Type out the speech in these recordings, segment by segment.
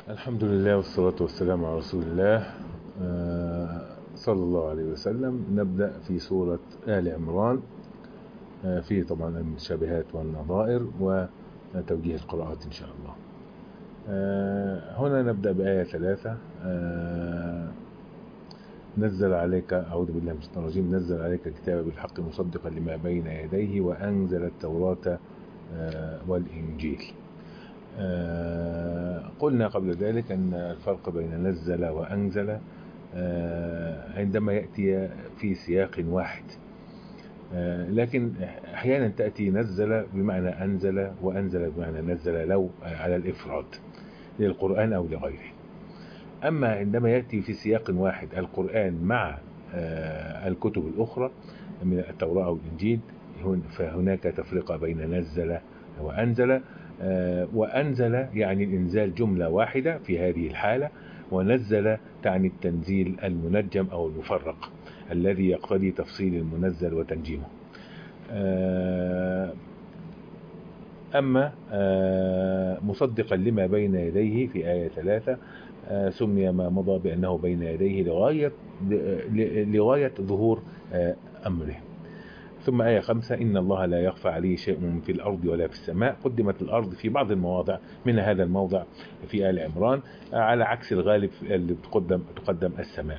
الحمد لله والصلاة والسلام على رسول الله صلى الله عليه وسلم. نبدأ في سورة آل عمران، فيه طبعا المتشابهات والنظائر وتوجيه القراءات إن شاء الله. هنا نبدأ بآية 3. نزل عليك، أعوذ بالله من الشيطان الرجيم، نزل عليك الكتاب بالحق مصدقا لما بين يديه وأنزل التوراة والإنجيل. قلنا قبل ذلك أن الفرق بين نزل وأنزل عندما يأتي في سياق واحد، لكن أحيانا تأتي نزل بمعنى أنزل وأنزل بمعنى نزل لو على الإفراد للقرآن أو لغيره. أما عندما يأتي في سياق واحد القرآن مع الكتب الأخرى من التوراة أو الإنجيل، فهناك تفرقة بين نزل وأنزل. وأنزل يعني الإنزال جملة واحدة في هذه الحالة، ونزل تعني التنزيل المنجم أو المفرق الذي يقتضي تفصيل المنزل وتنجيمه. أما مصدقا لما بين يديه في آية 3 سمي ما مضى بأنه بين يديه لغاية ظهور أمره. ثم آية 5: إن الله لا يخفى عليه شيء في الأرض ولا في السماء. قدمت الأرض في بعض المواضع، من هذا الموضع في آل عمران، على عكس الغالب اللي تقدم السماء.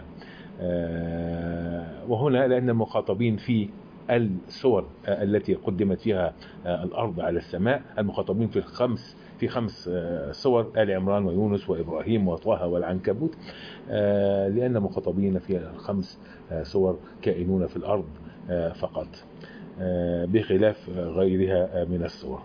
وهنا لأن المخاطبين في السور التي قدمت فيها الأرض على السماء، المخاطبين في خمس سور: آل عمران ويونس وإبراهيم وطه والعنكبوت، لأن مخاطبين في الخمس سور كائنون في الأرض فقط، بخلاف غيرها من السور.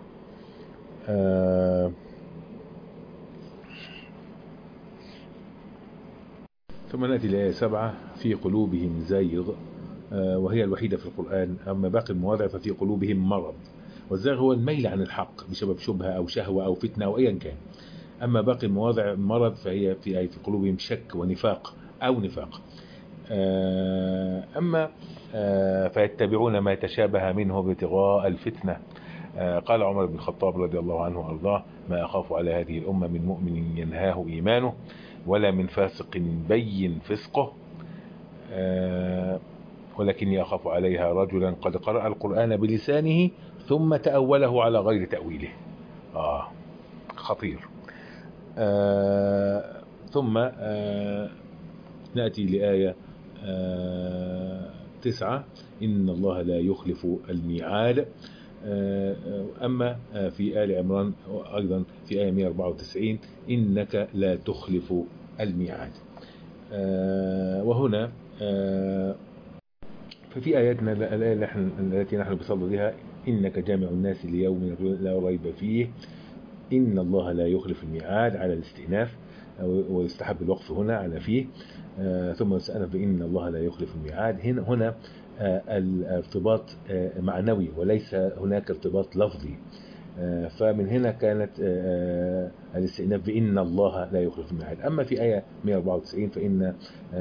ثم نأتي لآية 7: في قلوبهم زيغ، وهي الوحيدة في القرآن. أما باقي المواضع ففي قلوبهم مرض، والزيغ هو الميل عن الحق بسبب شبهة أو شهوة أو فتنة أو أيا كان. أما باقي المواضع مرض فهي في قلوبهم شك ونفاق أو نفاق. أما فيتبعون ما تشابه منه ابتغاء الفتنة. قال عمر بن الخطاب رضي الله عنه وأرضاه: ما أخاف على هذه الأمة من مؤمن ينهاه إيمانه، ولا من فاسق بين فسقه، ولكني أخاف عليها رجلا قد قرأ القرآن بلسانه ثم تأوله على غير تأويله. خطير. ثم نأتي لآية 9: إن الله لا يخلف الميعاد. أما في آل عمران أيضا في آية 194: إنك لا تخلف الميعاد. وهنا ففي آياتنا الآية التي نحن بصدد بها: إنك جامع الناس ليوم لا ريب فيه. إن الله لا يخلف الميعاد على الاستئناف، ويستحب الوقف هنا على فيه، ثم يستأنف بإن الله لا يخلف الميعاد. هنا الارتباط معنوي وليس هناك ارتباط لفظي، فمن هنا كانت الاستئناف بإن الله لا يخلف الميعاد. أما في آية 194 فإن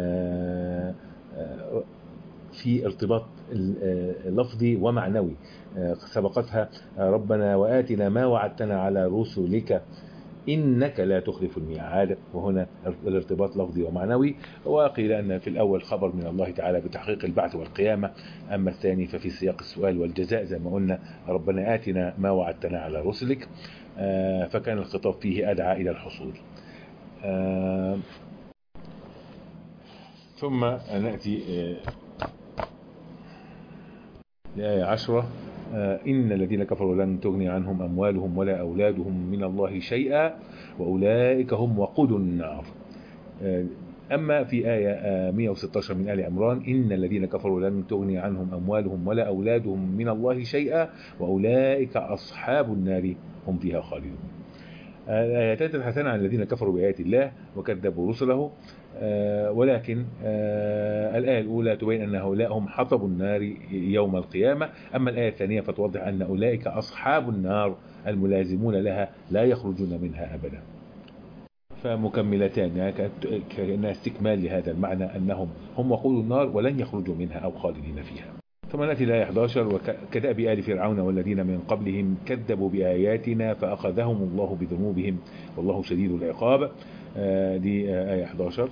في ارتباط لفظي ومعنوي. سبقتها: ربنا وآتنا ما وعدتنا على رسلك إنك لا تخلف الميعاد. وهنا الارتباط لفظي ومعنوي. وقيل أن في الأول خبر من الله تعالى بتحقيق البعث والقيامة، أما الثاني ففي سياق السؤال والجزاء، زي ما قلنا: ربنا آتنا ما وعدتنا على رسلك، فكان الخطاب فيه أدعى إلى الحصول. ثم نأتي لآية 10: إن الذين كفروا لن تغني عنهم أموالهم ولا أولادهم من الله شيئا وأولئك هم وقود النار. أما في آية 116 من آل عمران: إن الذين كفروا لن تغني عنهم أموالهم ولا أولادهم من الله شيئا وأولئك أصحاب النار هم فيها خالدون. الآيات تتحدثان عن الذين كفروا بآيات الله وكذبوا رسله، ولكن الآية الأولى تبين أن هؤلاء هم حطب النار يوم القيامة. أما الآية الثانية فتوضح أن أولئك أصحاب النار الملازمون لها لا يخرجون منها أبدا. فمكملتان، كأنها استكمال لهذا المعنى، أنهم هم وقود النار ولن يخرجوا منها أو خالدين فيها. ثم نأتي الآية 11: وكدأب آل فرعون والذين من قبلهم كذبوا بآياتنا فأخذهم الله بذنوبهم والله شديد العقاب. دي آية 11.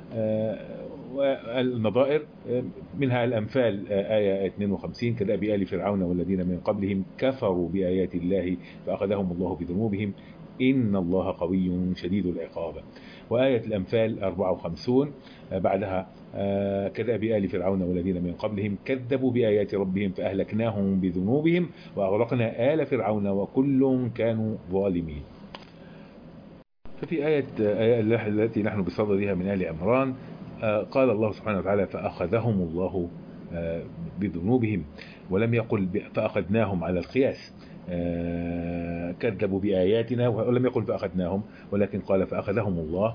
والنظائر منها الأنفال آية 52: كدأب آل فرعون والذين من قبلهم كفروا بآيات الله فأخذهم الله بذنوبهم إن الله قوي شديد العقاب. وآية الأنفال 54 بعدها: كدأب آل فرعون والذين من قبلهم كذبوا بآيات ربهم فأهلكناهم بذنوبهم وأغرقنا آل فرعون وكل كانوا ظالمين. ففي آية التي نحن بصددها من آل عمران قال الله سبحانه وتعالى فأخذهم الله بذنوبهم، ولم يقل فأخذناهم على القياس، كذبوا بآياتنا ولم يقل فأخذناهم، ولكن قال فأخذهم الله،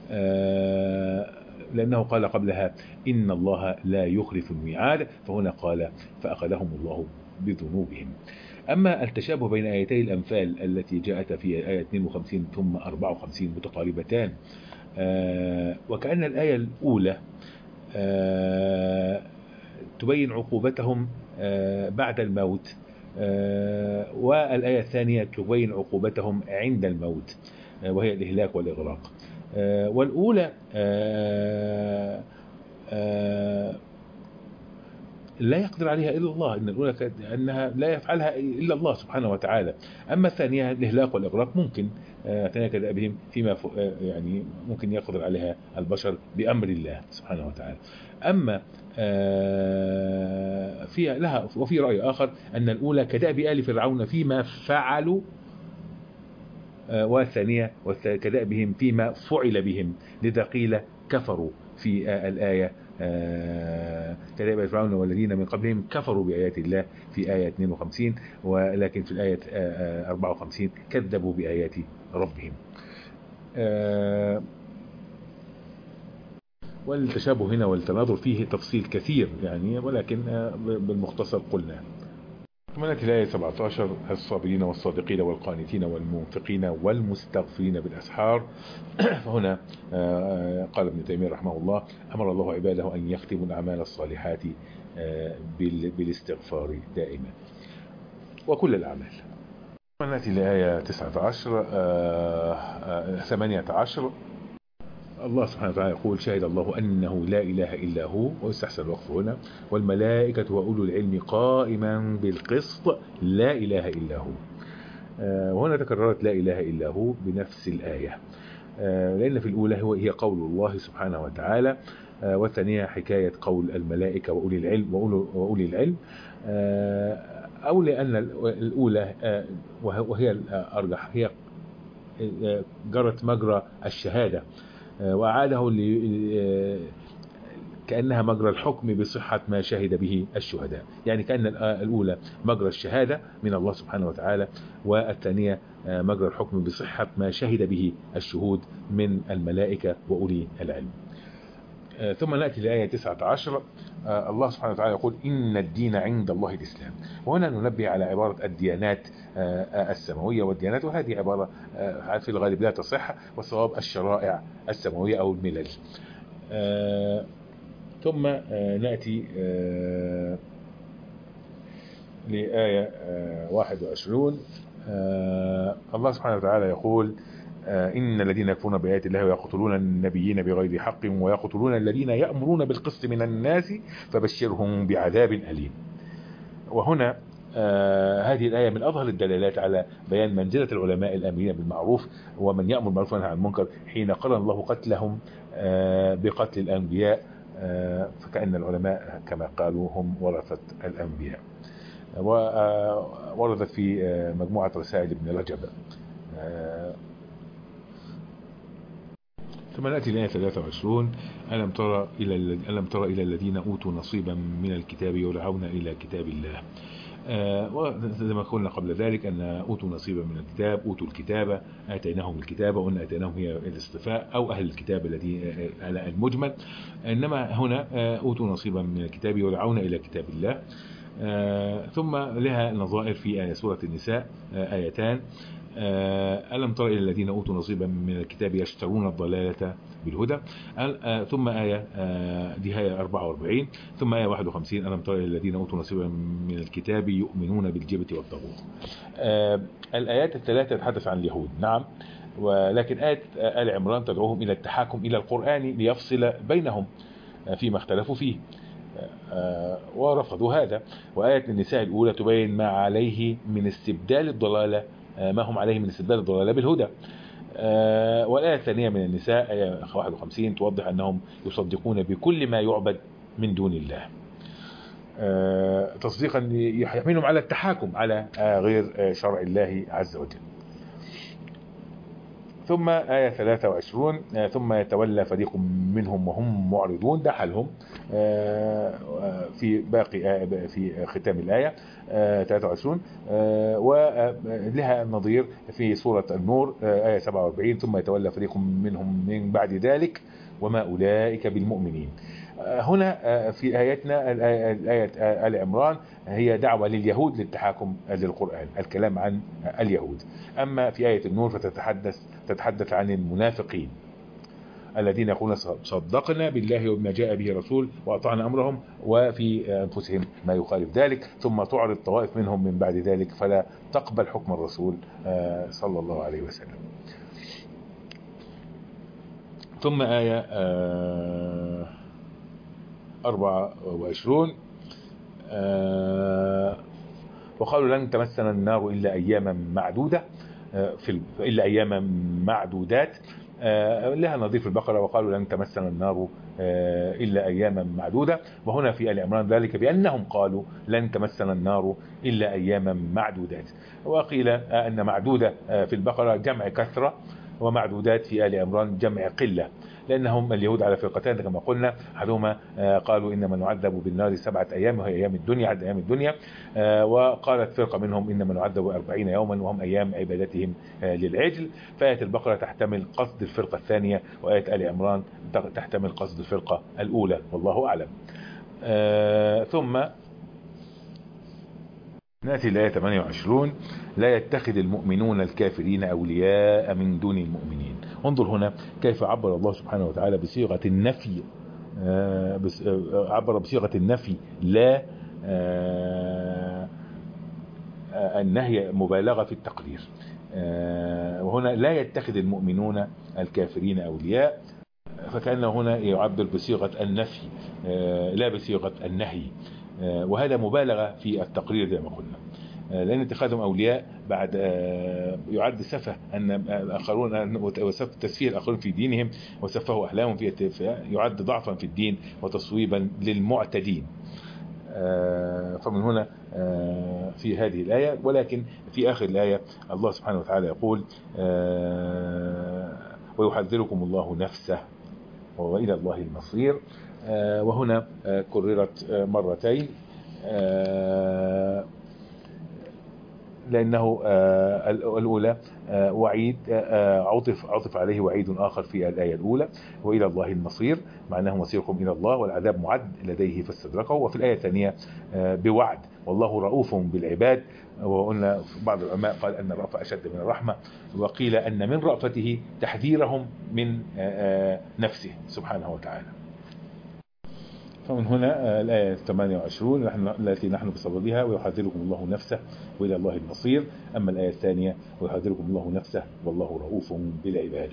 لأنه قال قبلها إن الله لا يخلف الميعاد، فهنا قال فأخذهم الله بذنوبهم. أما التشابه بين آيتي الأنفال التي جاءت في آية 52 ثم 54 متقاربتان، وكأن الآية الأولى تبين عقوبتهم بعد الموت، والآية الثانية تبين عقوبتهم عند الموت وهي الإهلاك والإغراق. والأولى لا يقدر عليها إلا الله، إن الأولى أنها لا يفعلها إلا الله سبحانه وتعالى. أما الثانية الإهلاك والإغراق ممكن تناكد بهم فيما يعني ممكن يقدر عليها البشر بأمر الله سبحانه وتعالى. أما فيها لها وفي رأي آخر أن الأولى كدأب آل فرعون فيما فعلوا، والثانية كدأبهم فيما فعل بهم، لذا قيل كفروا في الآية كدأب آل فرعون والذين من قبلهم كفروا بآيات الله في آية 52، ولكن في الآية 54 كذبوا بآيات ربهم. والتشابه هنا والتناظر فيه تفصيل كثير يعني، ولكن بالمختصر قلنا. ثم نأتي الآية 17: الصابرين والصادقين والقانتين والمنفقين والمستغفرين بالأسحار. فهنا قال ابن تيمية رحمه الله: أمر الله عباده أن يختموا الأعمال الصالحات بالاستغفار دائما وكل الأعمال. ثم نأتي الآية 18. الله سبحانه وتعالى يقول: شهد الله أنه لا إله إلا هو، ويستحسن الوقف هنا، والملائكة وأولو العلم قائما بالقسط لا إله إلا هو. وهنا تكررت لا إله إلا هو بنفس الآية، لأن في الأولى هي قول الله سبحانه وتعالى، والثانية حكاية قول الملائكة وأولي العلم، أو لأن الأولى وهي الأرجح هي جرت مجرى الشهادة، وأعاده كأنها مجرى الحكم بصحة ما شهد به الشهداء، يعني كأن الأولى مجرى الشهادة من الله سبحانه وتعالى، والثانية مجرى الحكم بصحة ما شهد به الشهود من الملائكة وأولي العلم. ثم نأتي لآية 19. الله سبحانه وتعالى يقول: إن الدين عند الله الإسلام. وهنا ننبه على عبارة الديانات السماوية والديانات، وهذه عبارة في الغالب لا تصح، والصواب الشرائع السماوية أو الملل. ثم نأتي لآية 21. الله سبحانه وتعالى يقول: إن الذين يكفرون بآيات الله ويقتلون النبيين بغير حق ويقتلون الذين يأمرون بالقسط من الناس فبشرهم بعذاب أليم. وهنا هذه الآية من أظهر الدلالات على بيان منزلة العلماء الآمرين بالمعروف ومن يأمر بالمعروف وينهى عن المنكر، حين قرن الله قتلهم بقتل الأنبياء، فكأن العلماء كما قالوا هم ورثة الأنبياء. ووردت في مجموعة رسائل ابن رجب. ثم نأتي لآية 23: ألم تر إلى الذين أوتوا نصيبا من الكتاب يدعون إلى كتاب الله. وزي ما قلنا قبل ذلك أن أوتوا نصيبا من الكتاب، أوتوا الكتابة، آتيناهم الكتابة، وأن آتيناهم هي الاصطفاء أو أهل الكتاب الذي على المجمل، إنما هنا أوتوا نصيبا من الكتاب يدعون إلى كتاب الله. ثم لها نظائر في سورة النساء آيتان: ألم تر إلى الذين أوتوا نصيبا من الكتاب يشترون الضلالة بالهدى. ثم آية دي هي 44. ثم آية 51 ألم تر إلى الذين أوتوا نصيبا من الكتاب يؤمنون بالجبت والطاغوت. الآيات الثلاثة تتحدث عن اليهود، نعم، ولكن آية آل عمران تدعوهم إلى التحاكم إلى القرآن ليفصل بينهم فيما اختلفوا فيه، ورفضوا هذا. وآية النساء الأولى تبين ما عليه من استبدال الضلالة، ما هم عليه من استبدال الضلالة بالهدى. والآية الثانية من النساء آية 51 توضح أنهم يصدقون بكل ما يعبد من دون الله، تصديقا يحملهم على التحاكم على غير شرع الله عز وجل. ثم آية 23 ثم يتولى فريق منهم وهم معرضون، ده حالهم في باقي في ختام الآية 23. ولها النظير في سورة النور آية 47 ثم يتولى فريق منهم من بعد ذلك وما أولئك بالمؤمنين. هنا في آياتنا الآية آل عمران هي دعوة لليهود للتحاكم للقرآن، الكلام عن اليهود. أما في آية النور فتتحدث عن المنافقين الذين يقولون صدقنا بالله وبما جاء به رسول وأطعنا أمرهم وفي أنفسهم ما يخالف ذلك، ثم تعرض طوائف منهم من بعد ذلك فلا تقبل حكم الرسول صلى الله عليه وسلم. ثم آية 24 وقالوا لن تمسنا النار إلا أياما معدودة إلا أياما معدودات. لها نظير في البقرة وقالوا لن تمسنا النار إلا أياما معدودة. وهنا في آل عمران ذلك بأنهم قالوا لن تمسنا النار إلا أياما معدودات. وقيل أن معدودة في البقرة جمع كثرة ومعدودات في آل عمران جمع قلة، لأنهم اليهود على فرقتين كما قلنا، أحدهما قالوا إنما نعذب بالنار 7 أيام وهي أيام الدنيا عد أيام الدنيا، وقالت فرقة منهم إنما نعذب 40 يوما وهم أيام عبادتهم للعجل. فآية البقرة تحتمل قصد الفرقة الثانية وآية آل عمران تحتمل قصد الفرقة الأولى، والله أعلم. ثم نأتي الآية 28 لا يتخذ المؤمنون الكافرين أولياء من دون المؤمنين. انظر هنا كيف عبر الله سبحانه وتعالى بصيغة النفي، عبر بصيغة النفي لا النهي مبالغة في التقدير. وهنا لا يتخذ المؤمنون الكافرين أولياء، فكأنه هنا يعبر بصيغة النفي لا بصيغة النهي، وهذا مبالغة في التقرير زي ما قلنا، لأن اتخاذهم أولياء بعد يعد سفه أن الآخرون وسف تسفيه الآخرين في دينهم وسفهوا أحلامهم يعد ضعفا في الدين وتصويبا للمعتدين. فمن هنا في هذه الآية. ولكن في آخر الآية الله سبحانه وتعالى يقول ويحذركم الله نفسه وإلى الله المصير. وهنا كررت مرتين لأنه الأولى وعيد عطف عليه وعيد آخر في الآية الأولى وإلى الله المصير، معناه مصيركم إلى الله والعذاب معد لديه فاستدركه. وفي الآية الثانية بوعد والله رؤوف بالعباد. وقلنا بعض العلماء قال أن الرأفة أشد من الرحمة، وقيل أن من رأفته تحذيرهم من نفسه سبحانه وتعالى. فمن هنا الآية 28 التي نحن بصددها ويحذركم الله نفسه وإلى الله المصير. أما الآية الثانية ويحذركم الله نفسه والله رؤوف بالعباد.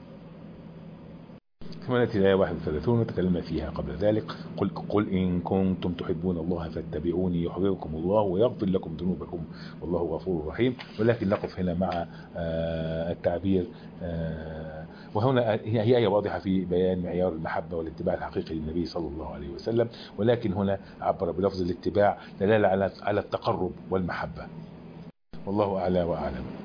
ثم نأتي الآية 31 وتكلمنا فيها قبل ذلك قل إن كنتم تحبون الله فاتبعوني يحببكم الله ويغفر لكم ذنوبكم والله غفور رحيم. ولكن نقف هنا مع التعبير، وهنا هي آية واضحة في بيان معيار المحبة والاتباع الحقيقي للنبي صلى الله عليه وسلم، ولكن هنا عبر بلفظ الاتباع دلالة على التقرب والمحبة، والله أعلى وأعلم.